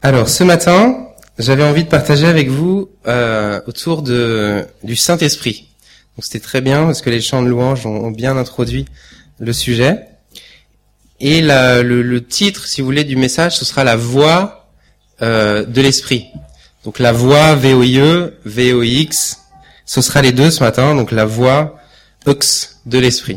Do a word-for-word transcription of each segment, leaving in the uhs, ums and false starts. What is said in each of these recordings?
Alors, ce matin, j'avais envie de partager avec vous euh, autour de du Saint-Esprit. Donc, c'était très bien parce que les chants de louange ont, ont bien introduit le sujet. Et la, le, le titre, si vous voulez, du message, ce sera la voix euh, de l'Esprit. Donc, la voix V O I E, V O I X, ce sera les deux ce matin. Donc, la voix X de l'Esprit.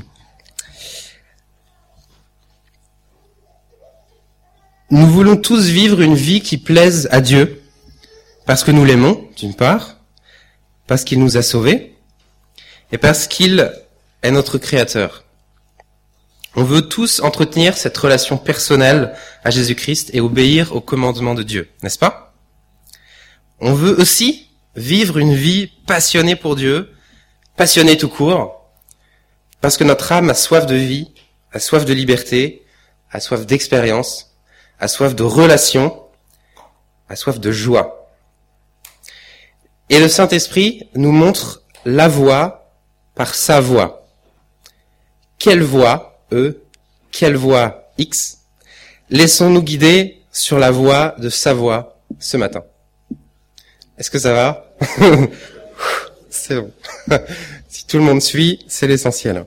Nous voulons tous vivre une vie qui plaise à Dieu, parce que nous l'aimons, d'une part, parce qu'il nous a sauvés, et parce qu'il est notre Créateur. On veut tous entretenir cette relation personnelle à Jésus-Christ et obéir aux commandements de Dieu, n'est-ce pas? On veut aussi vivre une vie passionnée pour Dieu, passionnée tout court, parce que notre âme a soif de vie, a soif de liberté, a soif d'expérience, a soif de relation, a soif de joie. Et le Saint-Esprit nous montre la voie par sa voix. Quelle voie, E, quelle voie, X? Laissons-nous guider sur la voie de sa voix ce matin. Est-ce que ça va? C'est bon. Si tout le monde suit, c'est l'essentiel.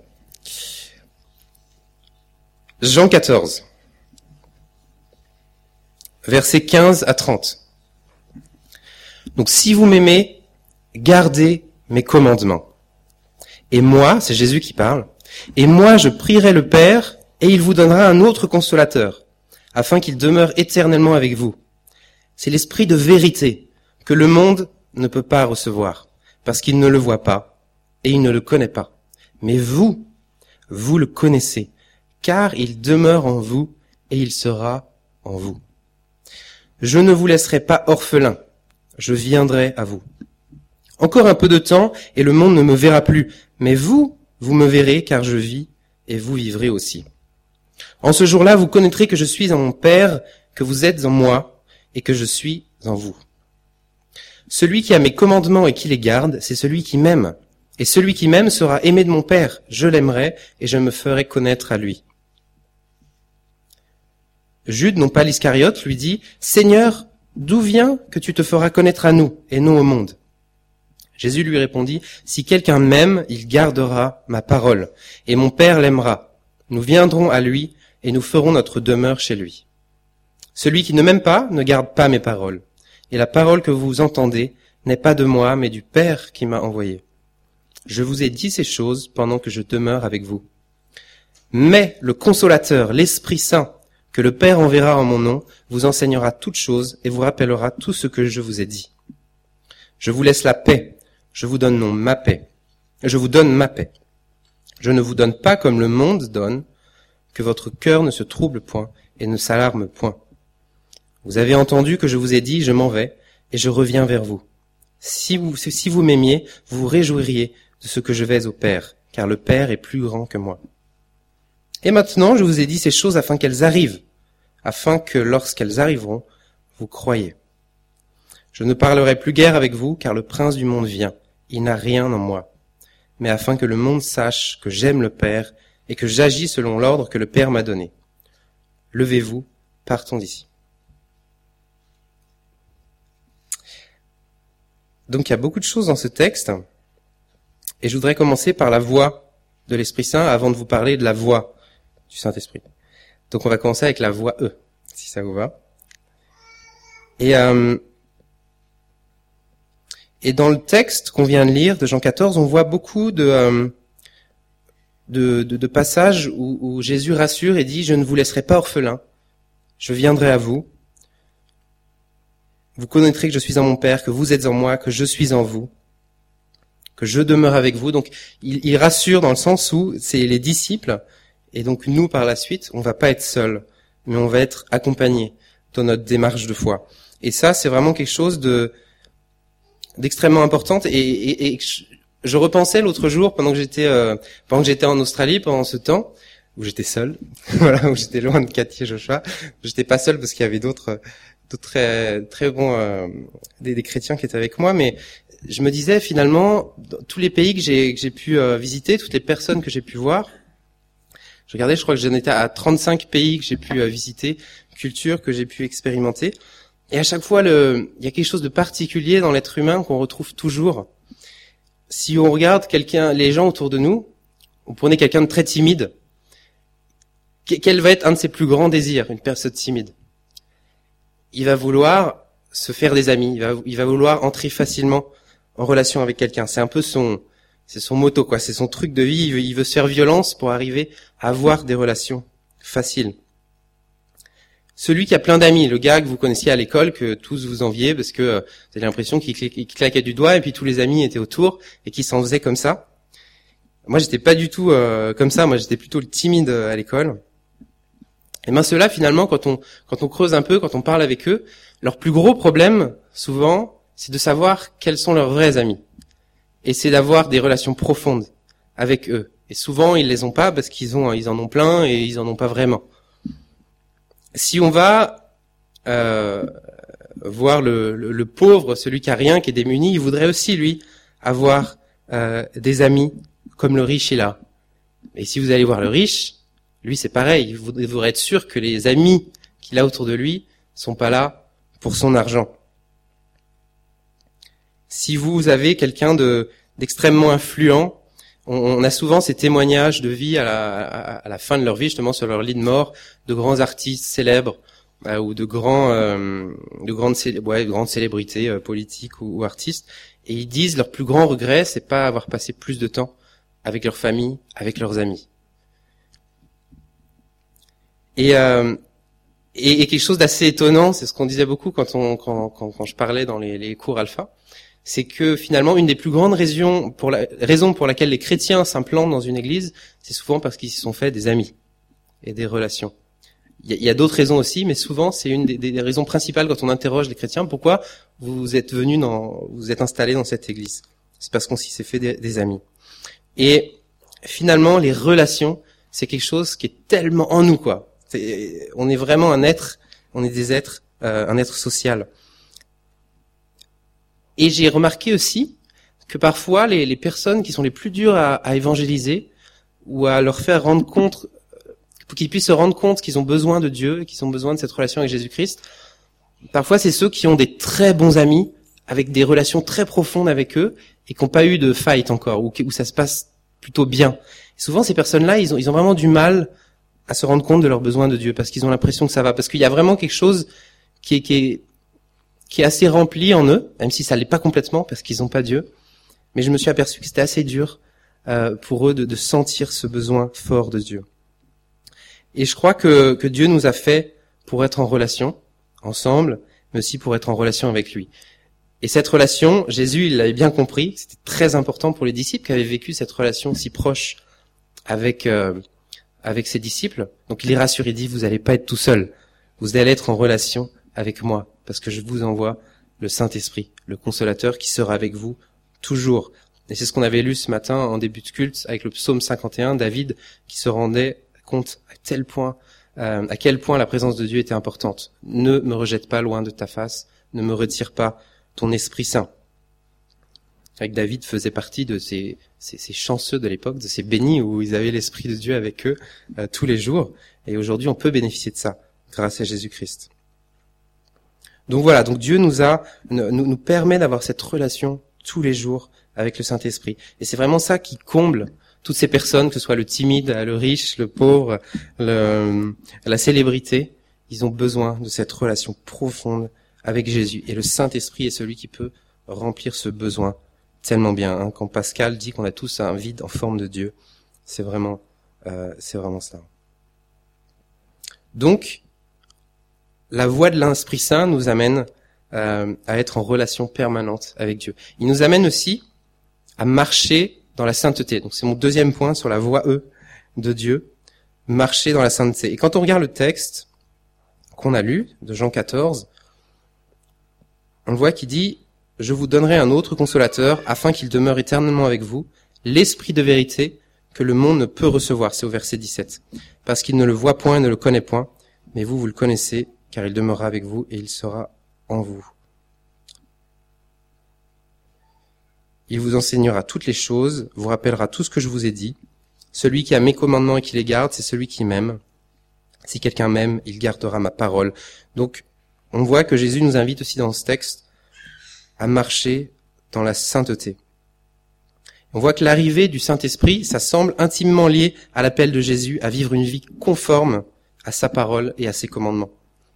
Jean quatorze. Versets quinze à trente. Donc, si vous m'aimez, gardez mes commandements. Et moi, c'est Jésus qui parle, et moi je prierai le Père, et il vous donnera un autre consolateur, afin qu'il demeure éternellement avec vous. C'est l'Esprit de vérité, que le monde ne peut pas recevoir, parce qu'il ne le voit pas, et il ne le connaît pas. Mais vous, vous le connaissez, car il demeure en vous, et il sera en vous. Je ne vous laisserai pas orphelin, je viendrai à vous. Encore un peu de temps, et le monde ne me verra plus, mais vous, vous me verrez, car je vis, et vous vivrez aussi. En ce jour-là, vous connaîtrez que je suis en mon Père, que vous êtes en moi, et que je suis en vous. Celui qui a mes commandements et qui les garde, c'est celui qui m'aime. Et celui qui m'aime sera aimé de mon Père, je l'aimerai, et je me ferai connaître à lui. Jude, non pas l'Iscariote, lui dit « Seigneur, d'où vient que tu te feras connaître à nous, et non au monde ?» Jésus lui répondit « Si quelqu'un m'aime, il gardera ma parole, et mon Père l'aimera. Nous viendrons à lui, et nous ferons notre demeure chez lui. Celui qui ne m'aime pas ne garde pas mes paroles, et la parole que vous entendez n'est pas de moi, mais du Père qui m'a envoyé. Je vous ai dit ces choses pendant que je demeure avec vous. Mais le Consolateur, l'Esprit Saint, que le Père enverra en mon nom, vous enseignera toutes choses et vous rappellera tout ce que je vous ai dit. Je vous laisse la paix, je vous donne non ma paix. Je vous donne ma paix. Je ne vous donne pas comme le monde donne, que votre cœur ne se trouble point et ne s'alarme point. Vous avez entendu que je vous ai dit, je m'en vais et je reviens vers vous. Si vous, si vous m'aimiez, vous vous réjouiriez de ce que je vais au Père, car le Père est plus grand que moi. Et maintenant, je vous ai dit ces choses afin qu'elles arrivent, afin que lorsqu'elles arriveront, vous croyez. Je ne parlerai plus guère avec vous, car le prince du monde vient. Il n'a rien en moi. Mais afin que le monde sache que j'aime le Père et que j'agis selon l'ordre que le Père m'a donné. Levez-vous, partons d'ici. Donc il y a beaucoup de choses dans ce texte, et je voudrais commencer par la voix de l'Esprit Saint avant de vous parler de la voix du Saint-Esprit. Donc on va commencer avec la voix E, si ça vous va. Et, euh, et dans le texte qu'on vient de lire de Jean quatorze, on voit beaucoup de, euh, de, de, de passages où, où Jésus rassure et dit « Je ne vous laisserai pas orphelin, je viendrai à vous. Vous connaîtrez que je suis en mon Père, que vous êtes en moi, que je suis en vous, que je demeure avec vous. » Donc il, il rassure dans le sens où c'est les disciples. Et donc nous, par la suite, on va pas être seuls, mais on va être accompagnés dans notre démarche de foi. Et ça, c'est vraiment quelque chose de d'extrêmement important. Et, et, et je repensais l'autre jour, pendant que j'étais euh, pendant que j'étais en Australie, pendant ce temps où j'étais seul, voilà, où j'étais loin de Cathy et Joshua. J'étais pas seul parce qu'il y avait d'autres, d'autres très très bons euh, des, des chrétiens qui étaient avec moi, mais je me disais finalement, dans tous les pays que j'ai que j'ai pu euh, visiter, toutes les personnes que j'ai pu voir. Je regardais, je crois que j'en étais à trente-cinq pays que j'ai pu euh, visiter, cultures que j'ai pu expérimenter. Et à chaque fois, le, il y a quelque chose de particulier dans l'être humain qu'on retrouve toujours. Si on regarde quelqu'un, les gens autour de nous, vous prenez quelqu'un de très timide, quel va être un de ses plus grands désirs, une personne timide? Il va vouloir se faire des amis, il va, il va vouloir entrer facilement en relation avec quelqu'un. C'est un peu son, c'est son motto, quoi. C'est son truc de vie. Il veut, il veut se faire violence pour arriver à avoir des relations faciles. Celui qui a plein d'amis, le gars que vous connaissiez à l'école, que tous vous enviez, parce que euh, vous avez l'impression qu'il cla- qu'il claquait du doigt et puis tous les amis étaient autour et qu'il s'en faisait comme ça. Moi, j'étais pas du tout euh, comme ça. Moi, j'étais plutôt le timide à l'école. Et ben ceux-là, finalement, quand on quand on creuse un peu, quand on parle avec eux, leur plus gros problème, souvent, c'est de savoir quels sont leurs vrais amis. Et c'est d'avoir des relations profondes avec eux. Et souvent, ils les ont pas parce qu'ils ont ils en ont plein et ils en ont pas vraiment. Si on va euh, voir le, le, le pauvre, celui qui a rien, qui est démuni, il voudrait aussi, lui, avoir euh, des amis comme le riche il a. Et si vous allez voir le riche, lui c'est pareil, il voudrait être sûr que les amis qu'il a autour de lui sont pas là pour son argent. Si vous avez quelqu'un de d'extrêmement influent, on, on a souvent ces témoignages de vie à la, à, à la fin de leur vie, justement sur leur lit de mort, de grands artistes célèbres euh, ou de grands, euh, de grandes, célé- ouais, de grandes célébrités euh, politiques ou, ou artistes, et ils disent leur plus grand regret, c'est pas avoir passé plus de temps avec leur famille, avec leurs amis. Et, euh, et, et quelque chose d'assez étonnant, c'est ce qu'on disait beaucoup quand on quand, quand, quand je parlais dans les, les cours alpha, c'est que finalement une des plus grandes raisons pour la raison pour laquelle les chrétiens s'implantent dans une église, c'est souvent parce qu'ils se sont fait des amis et des relations. Il y a, il y a d'autres raisons aussi, mais souvent c'est une des, des raisons principales quand on interroge les chrétiens. Pourquoi vous êtes venus dans, vous êtes installés dans cette église? C'est parce qu'on s'est fait des, des amis. Et finalement, les relations, c'est quelque chose qui est tellement en nous, quoi. C'est, on est vraiment un être, on est des êtres, euh, un être social. Et j'ai remarqué aussi que parfois, les, les personnes qui sont les plus dures à, à évangéliser ou à leur faire rendre compte, pour qu'ils puissent se rendre compte qu'ils ont besoin de Dieu, qu'ils ont besoin de cette relation avec Jésus-Christ, parfois c'est ceux qui ont des très bons amis, avec des relations très profondes avec eux, et qui n'ont pas eu de fight encore, ou où ça se passe plutôt bien. Et souvent, ces personnes-là, ils ont, ils ont vraiment du mal à se rendre compte de leurs besoins de Dieu, parce qu'ils ont l'impression que ça va, parce qu'il y a vraiment quelque chose qui est, qui est, qui est assez rempli en eux, même si ça l'est pas complètement, parce qu'ils n'ont pas Dieu. Mais je me suis aperçu que c'était assez dur euh, pour eux de, de sentir ce besoin fort de Dieu. Et je crois que, que Dieu nous a fait pour être en relation, ensemble, mais aussi pour être en relation avec lui. Et cette relation, Jésus, il l'avait bien compris, c'était très important pour les disciples qui avaient vécu cette relation si proche avec euh, avec ses disciples. Donc il les rassure, il dit, vous n'allez pas être tout seul, vous allez être en relation avec moi, parce que je vous envoie le Saint-Esprit, le Consolateur qui sera avec vous toujours. Et c'est ce qu'on avait lu ce matin en début de culte avec le psaume cinquante et un, David qui se rendait compte à tel point, euh, à quel point la présence de Dieu était importante. Ne me rejette pas loin de ta face, ne me retire pas ton Esprit Saint. Avec David faisait partie de ces, ces, ces chanceux de l'époque, de ces bénis où ils avaient l'Esprit de Dieu avec eux euh, tous les jours. Et aujourd'hui, on peut bénéficier de ça grâce à Jésus-Christ. Donc voilà, donc Dieu nous a, nous, nous permet d'avoir cette relation tous les jours avec le Saint-Esprit. Et c'est vraiment ça qui comble toutes ces personnes, que ce soit le timide, le riche, le pauvre, le, la célébrité. Ils ont besoin de cette relation profonde avec Jésus. Et le Saint-Esprit est celui qui peut remplir ce besoin tellement bien. Hein. Quand Pascal dit qu'on a tous un vide en forme de Dieu, c'est vraiment, euh, c'est vraiment ça. Donc, la voie de l'Esprit Saint nous amène euh, à être en relation permanente avec Dieu. Il nous amène aussi à marcher dans la sainteté. Donc c'est mon deuxième point sur la voie E de Dieu, marcher dans la sainteté. Et quand on regarde le texte qu'on a lu de Jean quatorze, on voit qu'il dit « Je vous donnerai un autre consolateur afin qu'il demeure éternellement avec vous, l'Esprit de vérité que le monde ne peut recevoir. » C'est au verset dix-sept. « Parce qu'il ne le voit point et ne le connaît point, mais vous, vous le connaissez, car il demeurera avec vous et il sera en vous. Il vous enseignera toutes les choses, vous rappellera tout ce que je vous ai dit. Celui qui a mes commandements et qui les garde, c'est celui qui m'aime. Si quelqu'un m'aime, il gardera ma parole. » Donc, on voit que Jésus nous invite aussi dans ce texte à marcher dans la sainteté. On voit que l'arrivée du Saint-Esprit, ça semble intimement lié à l'appel de Jésus à vivre une vie conforme à sa parole et à ses commandements.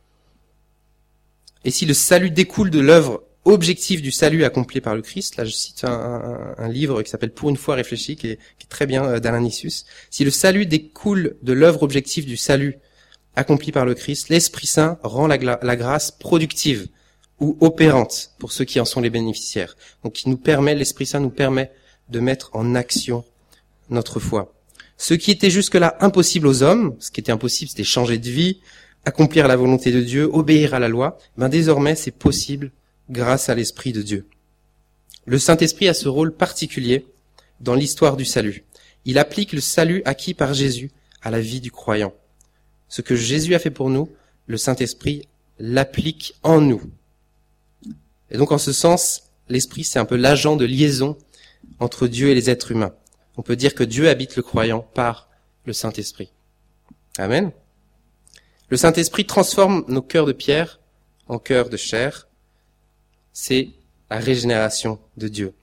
Et si le salut découle de l'œuvre objective du salut accompli par le Christ, là je cite un, un, un livre qui s'appelle Pour une foi réfléchie, qui est, qui est très bien euh, d'Alain Nissus, si le salut découle de l'œuvre objective du salut accompli par le Christ, l'Esprit Saint rend la, la grâce productive ou opérante pour ceux qui en sont les bénéficiaires. Donc il nous permet, l'Esprit Saint nous permet de mettre en action notre foi. Ce qui était jusque-là impossible aux hommes, ce qui était impossible, c'était changer de vie, accomplir la volonté de Dieu, obéir à la loi, ben désormais c'est possible grâce à l'Esprit de Dieu. Le Saint-Esprit a ce rôle particulier dans l'histoire du salut. Il applique le salut acquis par Jésus à la vie du croyant. Ce que Jésus a fait pour nous, le Saint-Esprit l'applique en nous. Et donc en ce sens, l'Esprit c'est un peu l'agent de liaison entre Dieu et les êtres humains. On peut dire que Dieu habite le croyant par le Saint-Esprit. Amen. Le Saint-Esprit transforme nos cœurs de pierre en cœurs de chair. C'est la régénération de Dieu.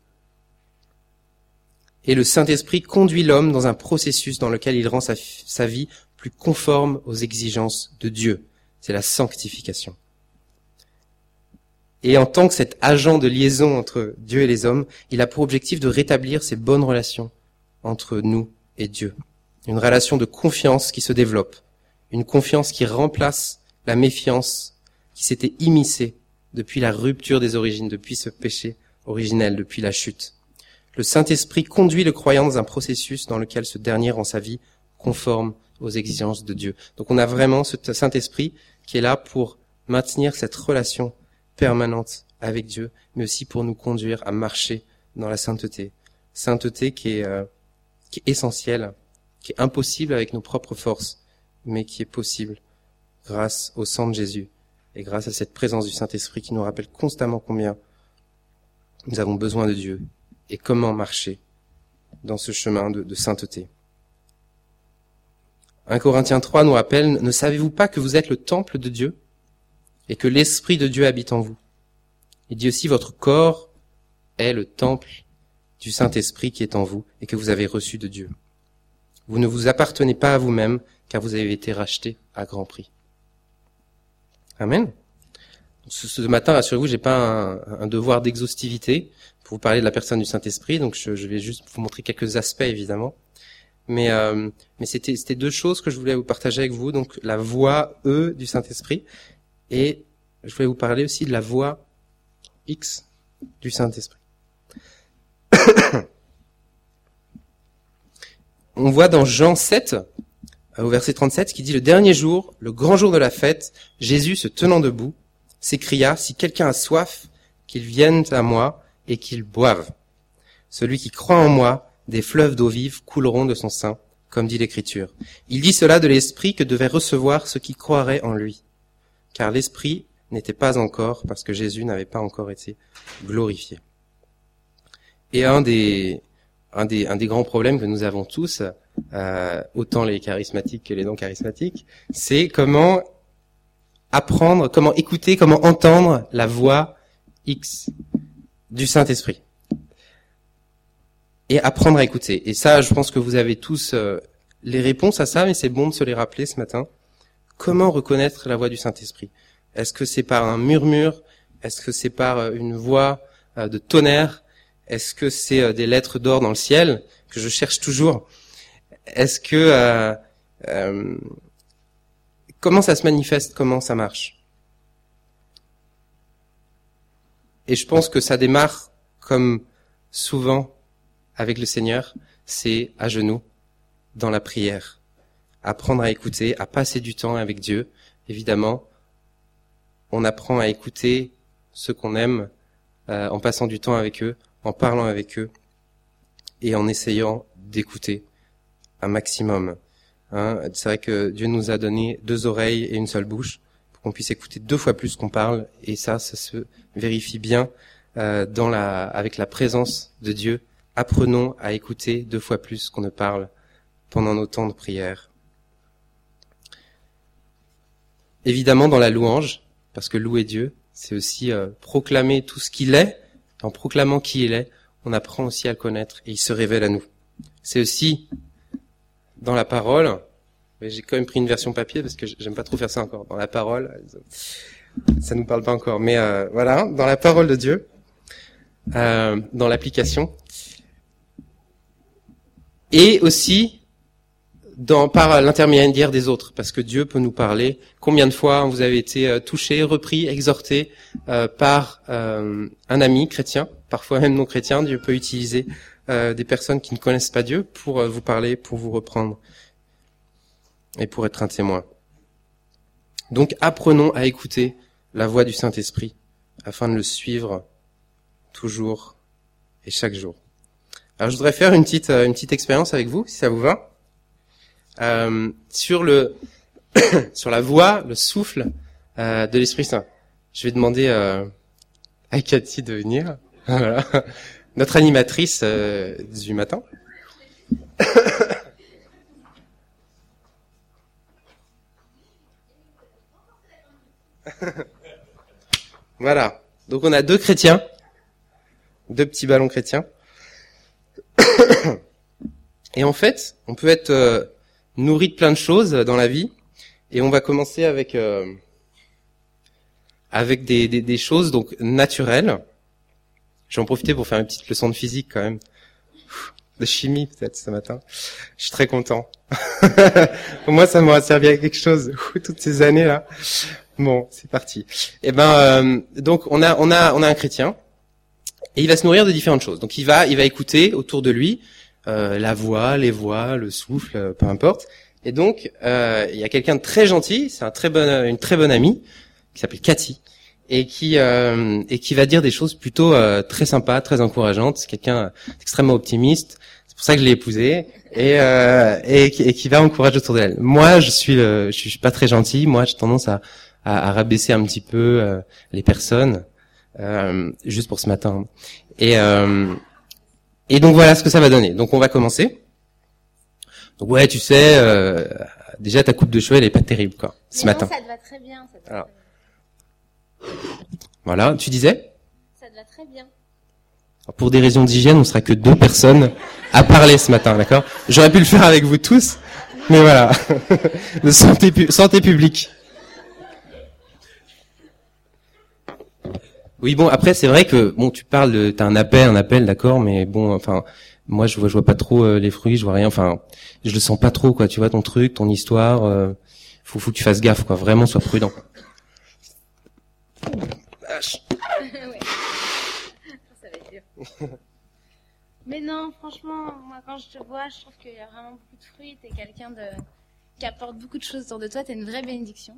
Et le Saint-Esprit conduit l'homme dans un processus dans lequel il rend sa, sa vie plus conforme aux exigences de Dieu. C'est la sanctification. Et en tant que cet agent de liaison entre Dieu et les hommes, il a pour objectif de rétablir ces bonnes relations entre nous et Dieu. Une relation de confiance qui se développe. Une confiance qui remplace la méfiance qui s'était immiscée depuis la rupture des origines, depuis ce péché originel, depuis la chute. Le Saint-Esprit conduit le croyant dans un processus dans lequel ce dernier rend sa vie conforme aux exigences de Dieu. Donc on a vraiment ce Saint-Esprit qui est là pour maintenir cette relation permanente avec Dieu, mais aussi pour nous conduire à marcher dans la sainteté. Sainteté qui est, euh, qui est essentielle, qui est impossible avec nos propres forces, mais qui est possible grâce au sang de Jésus et grâce à cette présence du Saint-Esprit qui nous rappelle constamment combien nous avons besoin de Dieu et comment marcher dans ce chemin de, de sainteté. un Corinthiens trois nous rappelle, ne savez-vous pas que vous êtes le temple de Dieu et que l'Esprit de Dieu habite en vous? Il dit aussi, votre corps est le temple du Saint-Esprit qui est en vous et que vous avez reçu de Dieu. Vous ne vous appartenez pas à vous-même, car vous avez été rachetés à grand prix. Amen. Ce, ce matin, rassurez-vous, j'ai pas un, un devoir d'exhaustivité pour vous parler de la personne du Saint-Esprit, donc je, je vais juste vous montrer quelques aspects, évidemment. Mais, euh, mais c'était, c'était deux choses que je voulais vous partager avec vous, donc la voix E du Saint-Esprit, et je voulais vous parler aussi de la voix X du Saint-Esprit. On voit dans Jean sept, au verset trente-sept, qui dit « Le dernier jour, le grand jour de la fête, Jésus, se tenant debout, s'écria, si quelqu'un a soif, qu'il vienne à moi et qu'il boive. Celui qui croit en moi, des fleuves d'eau vive couleront de son sein, comme dit l'Écriture. Il dit cela de l'Esprit que devait recevoir ceux qui croiraient en lui. Car l'Esprit n'était pas encore, parce que Jésus n'avait pas encore été glorifié. » Et un des, un des, un des grands problèmes que nous avons tous, euh, autant les charismatiques que les non charismatiques, c'est comment apprendre, comment écouter, comment entendre la voix X du Saint-Esprit. Et apprendre à écouter. Et ça, je pense que vous avez tous euh, les réponses à ça, mais c'est bon de se les rappeler ce matin. Comment reconnaître la voix du Saint-Esprit? Est-ce que c'est par un murmure? Est-ce que c'est par une voix euh, de tonnerre? Est-ce que c'est euh, des lettres d'or dans le ciel que je cherche toujours? Est-ce que euh, euh, comment ça se manifeste? Comment ça marche? Et je pense que ça démarre comme souvent avec le Seigneur, c'est à genoux, dans la prière. Apprendre à écouter, à passer du temps avec Dieu. Évidemment, on apprend à écouter ceux qu'on aime euh, en passant du temps avec eux, en parlant avec eux et en essayant d'écouter un maximum. Hein, c'est vrai que Dieu nous a donné deux oreilles et une seule bouche pour qu'on puisse écouter deux fois plus qu'on parle, et ça, ça se vérifie bien euh, dans la, avec la présence de Dieu. Apprenons à écouter deux fois plus qu'on ne parle pendant nos temps de prière. Évidemment, dans la louange, parce que louer Dieu, c'est aussi euh, proclamer tout ce qu'il est. En proclamant qui il est, on apprend aussi à le connaître et il se révèle à nous. C'est aussi dans la parole, mais j'ai quand même pris une version papier parce que j'aime pas trop faire ça encore. Dans la parole, ça nous parle pas encore, mais euh, voilà, dans la parole de Dieu, euh, dans l'application, et aussi dans par l'intermédiaire des autres, parce que Dieu peut nous parler. Combien de fois vous avez été euh, touché, repris, exhorté euh, par euh, un ami chrétien, parfois même non chrétien. Dieu peut utiliser euh, des personnes qui ne connaissent pas Dieu pour euh, vous parler, pour vous reprendre et pour être un témoin. Donc apprenons à écouter la voix du Saint-Esprit afin de le suivre toujours et chaque jour. Alors je voudrais faire une petite une petite expérience avec vous, si ça vous va. Euh, sur le sur la voix, le souffle euh, de l'Esprit Saint. Je vais demander euh, à Cathy de venir, voilà. Notre animatrice euh, du matin. Voilà. Donc on a deux chrétiens, deux petits ballons chrétiens. Et en fait, on peut être euh, nourri de plein de choses dans la vie, et on va commencer avec euh, avec des, des, des choses donc naturelles. Je vais en profiter pour faire une petite leçon de physique quand même, de chimie peut-être ce matin. Je suis très content. Au moins ça m'aura servi à quelque chose toutes ces années là. Bon, c'est parti. Et ben euh, donc on a on a on a un chrétien et il va se nourrir de différentes choses. Donc il va il va écouter autour de lui euh, la voix, les voix, le souffle, peu importe. Et donc euh, il y a quelqu'un de très gentil, c'est un très bon une très bonne amie qui s'appelle Cathy et qui euh, et qui va dire des choses plutôt euh, très sympas, très encourageantes. C'est quelqu'un d'extrêmement optimiste. C'est pour ça que je l'ai épousée et euh, et, et qui va encourager autour d'elle. Moi, je suis euh, je suis pas très gentil. Moi, j'ai tendance à à, à rabaisser un petit peu euh, les personnes, euh, juste pour ce matin. Et, euh, et donc voilà ce que ça va donner. Donc on va commencer. Donc ouais, tu sais, euh, déjà ta coupe de cheveux elle est pas terrible quoi, ce Mais matin. non, ça te va très bien. Ça te va Alors. très bien. Voilà, tu disais. Ça te va très bien. Alors, pour des raisons d'hygiène, on sera que deux personnes à parler ce matin, d'accord? J'aurais pu le faire avec vous tous, mais voilà, de santé, pu- santé publique. Oui, bon, après, c'est vrai que, bon, tu parles de, t'as un appel, un appel, d'accord, mais bon, enfin, moi, je vois, je vois pas trop euh, les fruits, je vois rien, enfin, je le sens pas trop, quoi, tu vois, ton truc, ton histoire, euh, faut, faut que tu fasses gaffe, quoi, vraiment, sois prudent. Vache. Ouais. Ça va être dur. Mais non, franchement, moi, quand je te vois, je trouve qu'il y a vraiment beaucoup de fruits. T'es quelqu'un de qui apporte beaucoup de choses autour de toi. T'es une vraie bénédiction.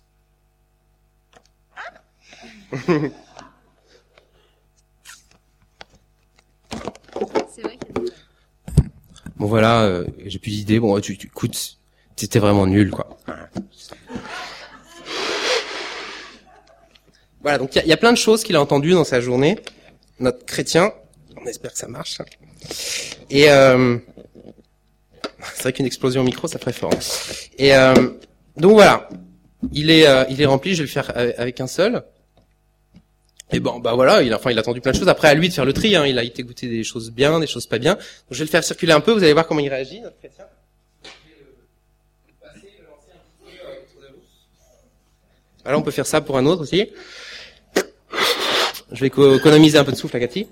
C'est vrai qu'il y a des... Bon, voilà, euh, j'ai plus d'idées, bon, tu, tu, écoute, t'étais vraiment nul, quoi. Voilà, donc il y, y a plein de choses qu'il a entendues dans sa journée, notre chrétien, on espère que ça marche. Et euh, c'est vrai qu'une explosion au micro, ça ferait fort. Et euh, donc voilà, il est, euh, il est rempli. Je vais le faire avec un seul. Et bon, bah voilà, il a, enfin, il a entendu plein de choses. Après, à lui de faire le tri. Hein, il a été goûter des choses bien, des choses pas bien. Donc, je vais le faire circuler un peu. Vous allez voir comment il réagit, notre chrétien. Voilà, on peut faire ça pour un autre aussi. Je vais économiser un peu de souffle à Cathy.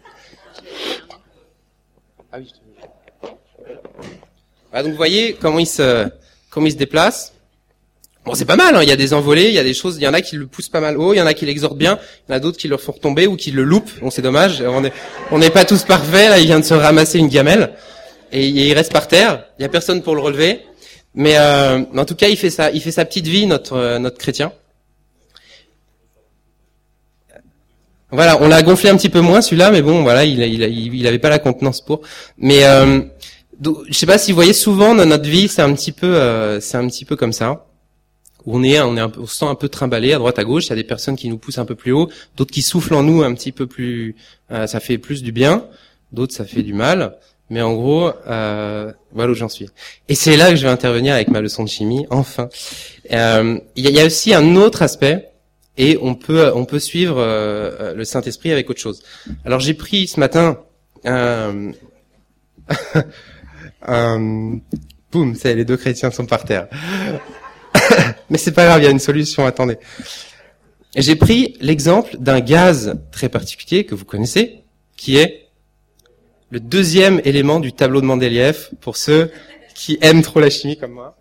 Ah oui. Ah, donc vous voyez comment il se comment il se déplace. Bon, c'est pas mal, hein. Il y a des envolées, il y a des choses, il y en a qui le poussent pas mal haut, il y en a qui l'exhortent bien, il y en a d'autres qui le font retomber ou qui le loupent. Bon, c'est dommage, on est on n'est pas tous parfaits, là, il vient de se ramasser une gamelle et il reste par terre, il y a personne pour le relever. Mais euh, en tout cas, il fait ça, il fait sa petite vie, notre euh, notre chrétien. Voilà, on l'a gonflé un petit peu moins celui-là, mais bon, voilà, il il il, il avait pas la contenance pour. Mais euh, donc, je sais pas si vous voyez, souvent dans notre vie, c'est un petit peu, euh, c'est un petit peu comme ça, où on est, on est, un peu, on se sent un peu trimballé à droite à gauche. Il y a des personnes qui nous poussent un peu plus haut, d'autres qui soufflent en nous un petit peu plus. Euh, ça fait plus du bien, d'autres ça fait du mal. Mais en gros, euh, voilà où j'en suis. Et c'est là que je vais intervenir avec ma leçon de chimie. Enfin, euh, il y, a, il y a aussi un autre aspect et on peut on peut suivre euh, le Saint-Esprit avec autre chose. Alors j'ai pris ce matin un, un boum, c'est les deux chrétiens sont par terre. Mais c'est pas grave, il y a une solution, attendez. J'ai pris l'exemple d'un gaz très particulier que vous connaissez, qui est le deuxième élément du tableau de Mendeleïev pour ceux qui aiment trop la chimie comme moi.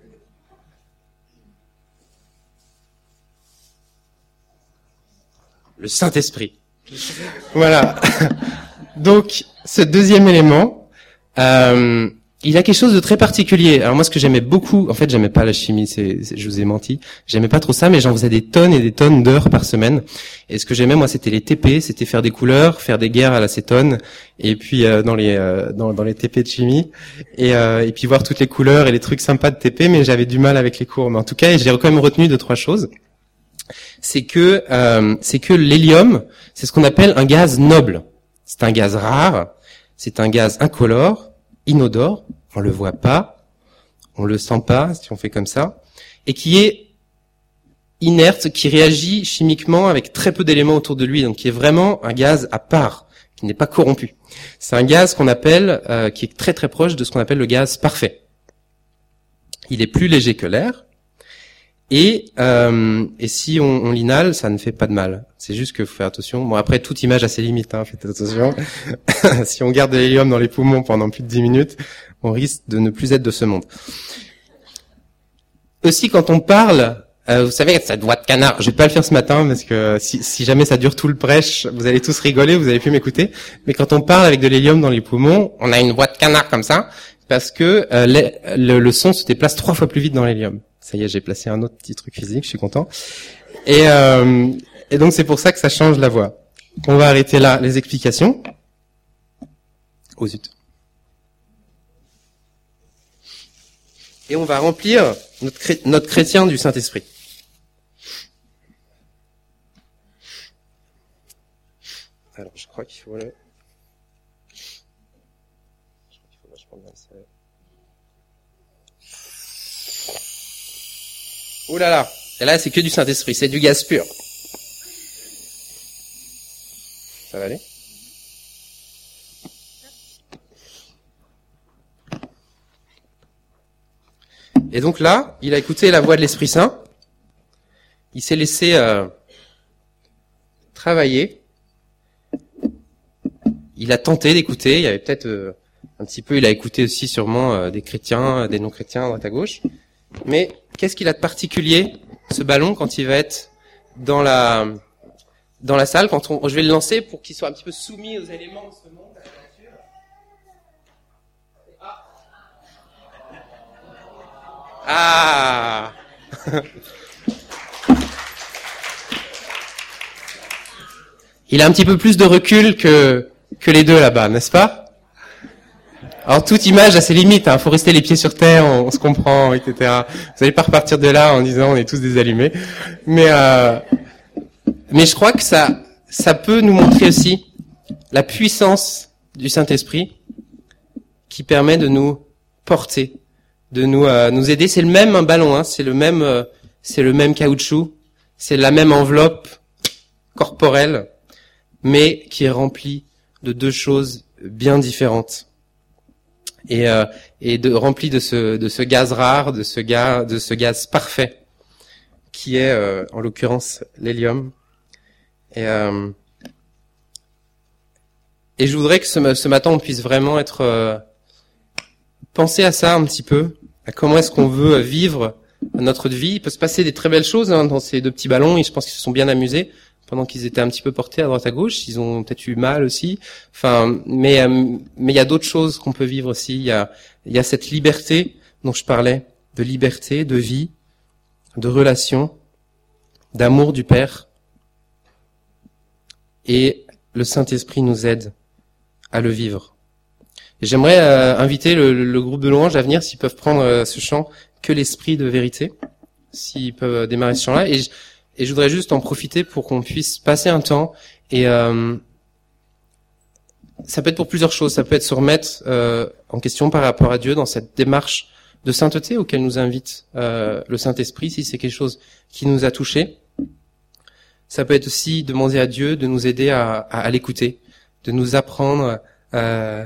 Le Saint-Esprit. Voilà. Donc, ce deuxième élément, euh, il a quelque chose de très particulier. Alors moi, ce que j'aimais beaucoup, en fait, j'aimais pas la chimie, c'est, c'est, je vous ai menti, j'aimais pas trop ça, mais j'en faisais des tonnes et des tonnes d'heures par semaine. Et ce que j'aimais, moi, c'était les T P, c'était faire des couleurs, faire des guerres à l'acétone, et puis euh, dans les euh, dans, dans les T P de chimie, et euh, et puis voir toutes les couleurs et les trucs sympas de T P, mais j'avais du mal avec les cours. Mais en tout cas, j'ai quand même retenu deux trois choses. C'est que euh, c'est que l'hélium, c'est ce qu'on appelle un gaz noble. C'est un gaz rare, c'est un gaz incolore, inodore, on le voit pas, on le sent pas si on fait comme ça, et qui est inerte, qui réagit chimiquement avec très peu d'éléments autour de lui, donc qui est vraiment un gaz à part, qui n'est pas corrompu. C'est un gaz qu'on appelle, euh, qui est très très proche de ce qu'on appelle le gaz parfait. Il est plus léger que l'air, et euh, et si on, on l'inhale, ça ne fait pas de mal. C'est juste que faut faire attention. Bon, après, toute image a ses limites, hein, faites attention. Si on garde de l'hélium dans les poumons pendant plus de dix minutes, on risque de ne plus être de ce monde. Aussi, quand on parle, euh, vous savez, cette voix de canard, je vais pas le faire ce matin parce que si, si jamais ça dure tout le prêche, vous allez tous rigoler, vous allez plus m'écouter. Mais quand on parle avec de l'hélium dans les poumons, on a une voix de canard comme ça, parce que euh, les, le, le son se déplace trois fois plus vite dans l'hélium. Ça y est, j'ai placé un autre petit truc physique, je suis content. Et, euh, et donc c'est pour ça que ça change la voix. On va arrêter là les explications. Oh zut. Et on va remplir notre, chré- notre chrétien du Saint-Esprit. Alors, je crois qu'il faut le... Je crois qu'il faut vachement bien serrer. Ouh là là. Et là, c'est que du Saint-Esprit. C'est du gaz pur. Ça va aller? Et donc là, il a écouté la voix de l'Esprit Saint. Il s'est laissé euh, travailler. Il a tenté d'écouter. Il y avait peut-être euh, un petit peu, il a écouté aussi sûrement euh, des chrétiens, des non-chrétiens à droite à gauche. Mais qu'est-ce qu'il a de particulier, ce ballon, quand il va être dans la dans la salle, quand on, je vais le lancer pour qu'il soit un petit peu soumis aux éléments de ce monde, à la nature. Ah, ah. Il a un petit peu plus de recul que que les deux là-bas, n'est-ce pas? Alors toute image a ses limites, hein. Faut rester les pieds sur terre, on, on se comprend, et cetera. Vous n'allez pas repartir de là en disant on est tous des allumés. Mais euh, mais je crois que ça ça peut nous montrer aussi la puissance du Saint-Esprit qui permet de nous porter, de nous euh, nous aider. C'est le même un ballon, hein. C'est le même euh, c'est le même caoutchouc, c'est la même enveloppe corporelle, mais qui est remplie de deux choses bien différentes. Et, euh, et de, rempli de ce, de ce gaz rare, de ce gaz, de ce gaz parfait, qui est, euh, en l'occurrence, l'hélium. Et, euh, et je voudrais que ce, ce matin, on puisse vraiment être, euh, penser à ça un petit peu, à comment est-ce qu'on veut vivre notre vie. Il peut se passer des très belles choses hein, dans ces deux petits ballons, et je pense qu'ils se sont bien amusés pendant qu'ils étaient un petit peu portés à droite à gauche. Ils ont peut-être eu mal aussi. Enfin, mais euh, mais il y a d'autres choses qu'on peut vivre aussi. Il y a il y a cette liberté dont je parlais, de liberté, de vie, de relation, d'amour du Père. Et le Saint-Esprit nous aide à le vivre. Et j'aimerais euh, inviter le, le groupe de louanges à venir, s'ils peuvent prendre euh, ce chant, que l'Esprit de vérité, s'ils peuvent démarrer ce chant-là. Et je, Et je voudrais juste en profiter pour qu'on puisse passer un temps et euh, ça peut être pour plusieurs choses. Ça peut être se remettre euh, en question par rapport à Dieu dans cette démarche de sainteté auquel nous invite euh, le Saint-Esprit, si c'est quelque chose qui nous a touchés. Ça peut être aussi demander à Dieu de nous aider à, à, à l'écouter, de nous apprendre euh,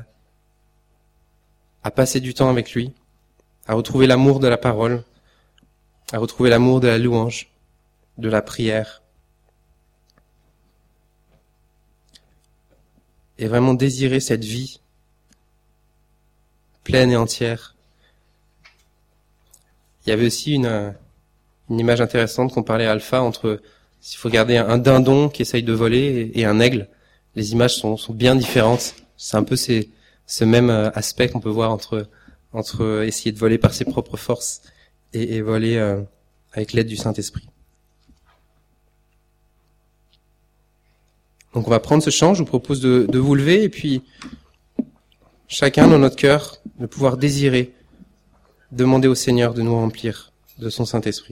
à passer du temps avec lui, à retrouver l'amour de la parole, à retrouver l'amour de la louange, de la prière. Et vraiment désirer cette vie pleine et entière. Il y avait aussi une, une image intéressante qu'on parlait à Alpha entre, s'il faut regarder un dindon qui essaye de voler et, et un aigle, les images sont, sont bien différentes. C'est un peu ces, ce même aspect qu'on peut voir entre, entre essayer de voler par ses propres forces et, et voler euh, avec l'aide du Saint-Esprit. Donc on va prendre ce chant, je vous propose de, de vous lever et puis chacun dans notre cœur de pouvoir désirer, demander au Seigneur de nous remplir de son Saint-Esprit.